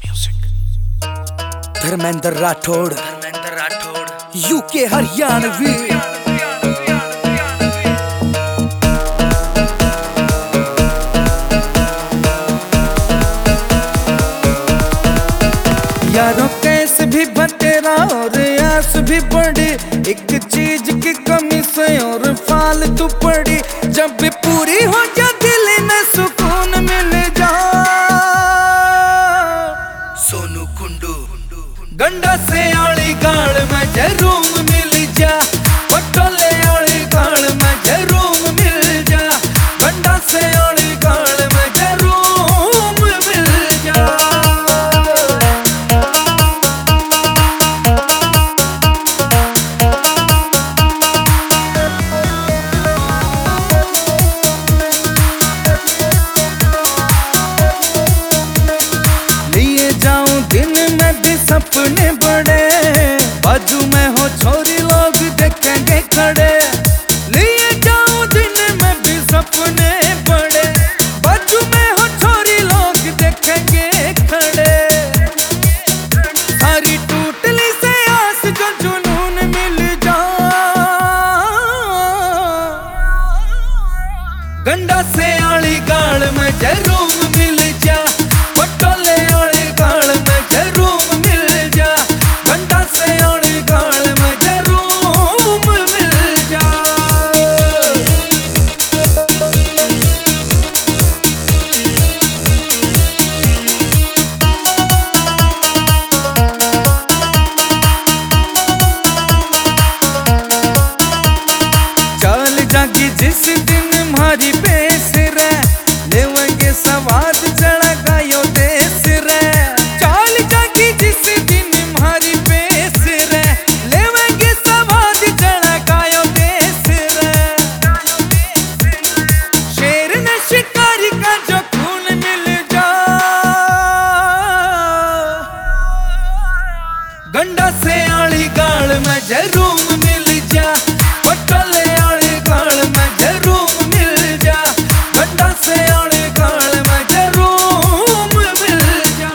Dharmendra Rathore UK Haryanvi. यारों कैस भी बटेरा और आस भी बड़ी, एक चीज की कमी से और फालतू पड़ी। जब भी पूरी हो जा दिल में सुकून मिल जा। सोनू कुंडू गंडा से आली गाल में जरूर मिल जा। पटोले आली गाल में जरूर मिल जा। गंडा से आली गाल में जरूर मिल जा। लिए जाऊं दिन में भी सपने बड़े, बाजू में हो छोरी लोग देखेंगे खड़े। लिए जाऊं दिन में भी सपने बड़े, बाजू में हो छोरी लोग देखेंगे खड़े। सारी टूटली से आस जो जुनून मिल जा। गंडा से आली गाल में जरूर मिल जा। पटोले आली गाल में जरूर मिल जा। गंडा से आली गाल में जरूर मिल जा। चाल जागी जिस दिन मारी बेस रे, लेवेंगे सवाद चढ़ा गायो देश रे। चाल जागी जिस दिन मारी बेस रे, लेवेंगे सवाद चढ़ा गायो देश रे। शेर ने शिकारी का जो खून मिल जा। गंडा से आली गाल में जरूर मिल जा। पटोले आली गाल में जरूर मिल जा। गंडा से आली गाल में जरूर मिल जा।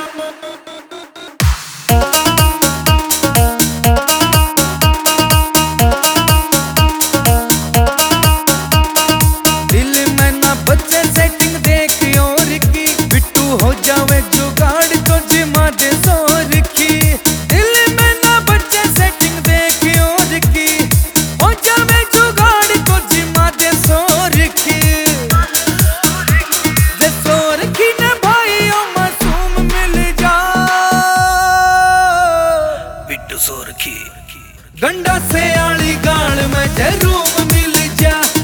दिल में ना बच्चे सेटिंग देख और की, बिट्टू हो जावे जुगाड़ तो जिमा दे जोर की। दिल में ना बच्चे सेटिंग देख और की, हो जावे जुगाड़ तो जिमा दे जोर की। जे जोर की ने भाई ओ मासूम मिल जा। बिट्टू जोर की गंडा से आली गाल में जरूर मिल जा।